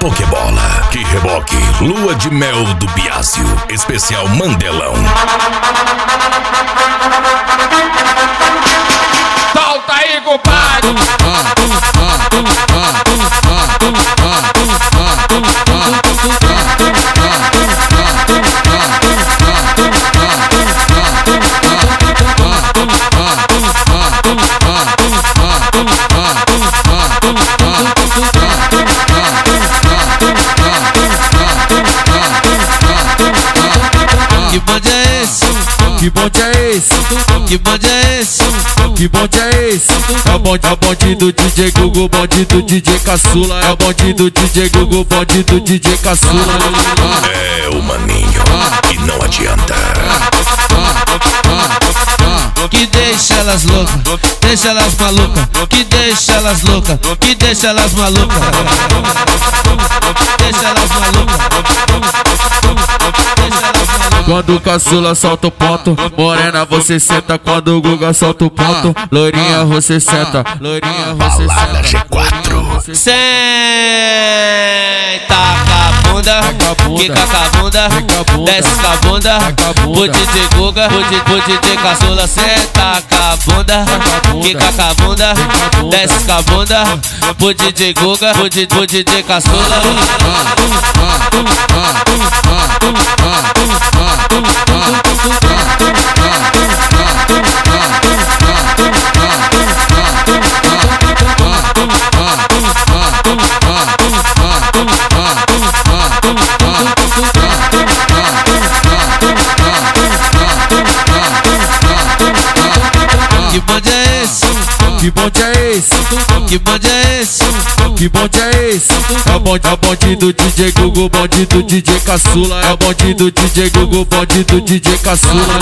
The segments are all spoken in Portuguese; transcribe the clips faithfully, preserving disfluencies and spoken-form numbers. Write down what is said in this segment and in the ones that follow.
Pokébola, que reboque, lua de mel do Biásio, especial Mandelão. Solta aí, compadre! Que bonde é esse? Que bonde é esse? Que bonde é esse? Que bonde é esse? É o bonde, é o bonde do D J Gugu, bonde do D J Caçula. É o bonde do D J Gugu, bonde do D J Caçula. É o maninho, e não adianta. Que deixa elas loucas, deixa elas malucas. Que deixa elas loucas, que deixa elas malucas. Deixa elas malucas. Quando o caçula solta o ponto, morena você senta. Quando o Guga solta o ponto, loirinha você senta. Loirinha você Balada senta. G quatro. Senta com a bunda, quica com a bunda, desce com a bunda. O D J Guga, o D J Caçula. Senta com a bunda, quica com a bunda, desce com a bunda. O D J Guga, o D J Caçula. Que bonde é esse? Que bonde é esse? Que bonde é esse? Que bonde é esse? É o bonde, é o bonde do D J Gugu, bonde do D J Caçula. É o bonde do D J Gugu, bonde do D J Caçula.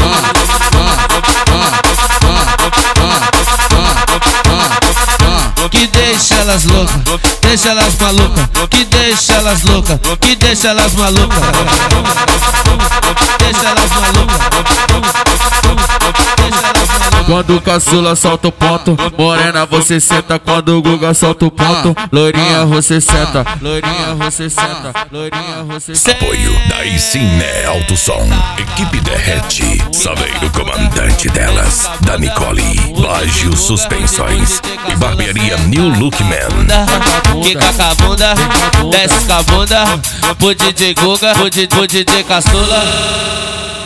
Que deixa elas loucas, deixa elas malucas. Que deixa elas loucas, que deixa elas malucas. Deixa elas malucas. Quando o caçula solta o ponto, morena você senta. Quando o Guga solta o ponto, loirinha você senta. Loirinha você senta. Loirinha você senta. Apoio da Iciné Alto Som, equipe Derrete, Saveiro comandante delas, da Nicole, Baggio Suspensões e barbearia New Look Man. Quica com a bunda, desce com a bunda. O D J Guga, o D J Caçula.